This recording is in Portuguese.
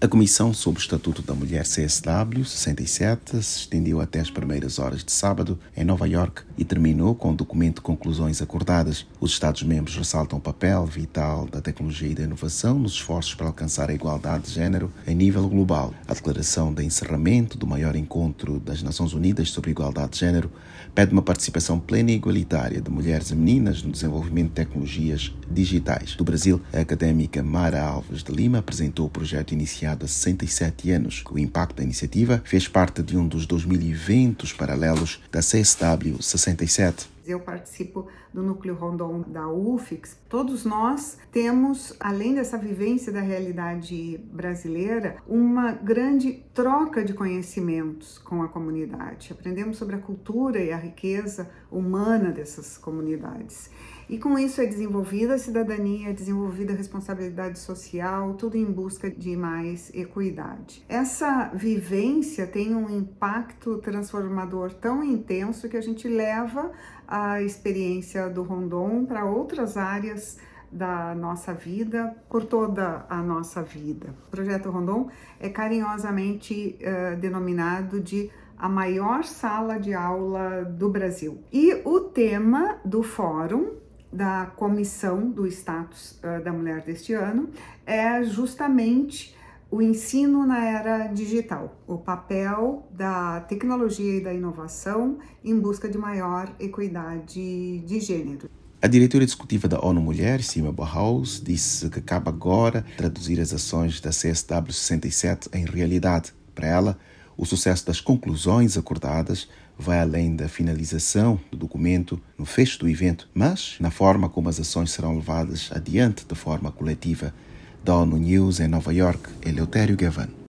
A Comissão sobre o Estatuto da Mulher CSW 67 se estendeu até as primeiras horas de sábado em Nova York e terminou com o documento de conclusões acordadas. Os Estados-membros ressaltam o papel vital da tecnologia e da inovação nos esforços para alcançar a igualdade de género em nível global. A declaração de encerramento do maior encontro das Nações Unidas sobre a igualdade de género pede uma participação plena e igualitária de mulheres e meninas no desenvolvimento de tecnologias digitais. Do Brasil, a académica Mara Alves de Lima apresentou o projeto iniciado há 67 anos. O impacto da iniciativa fez parte de um dos 2000 eventos paralelos da CSW 67. Eu participo do Núcleo Rondon da UFIX. Todos nós temos, além dessa vivência da realidade brasileira, uma grande troca de conhecimentos com a comunidade. Aprendemos sobre a cultura e a riqueza humana dessas comunidades. E com isso é desenvolvida a cidadania, é desenvolvida a responsabilidade social, tudo em busca de mais equidade. Essa vivência tem um impacto transformador tão intenso que a gente leva a experiência do Rondon para outras áreas da nossa vida, por toda a nossa vida. O Projeto Rondon é carinhosamente denominado de a maior sala de aula do Brasil. E o tema do fórum da Comissão do Status da Mulher deste ano é justamente o ensino na era digital, o papel da tecnologia e da inovação em busca de maior equidade de gênero. A diretora executiva da ONU Mulher, Sima Bauhaus, disse que cabe agora traduzir as ações da CSW 67 em realidade. Para ela, o sucesso das conclusões acordadas vai além da finalização do documento no fecho do evento, mas na forma como as ações serão levadas adiante de forma coletiva. Da ONU News em Nova York, Eleutério Gavan.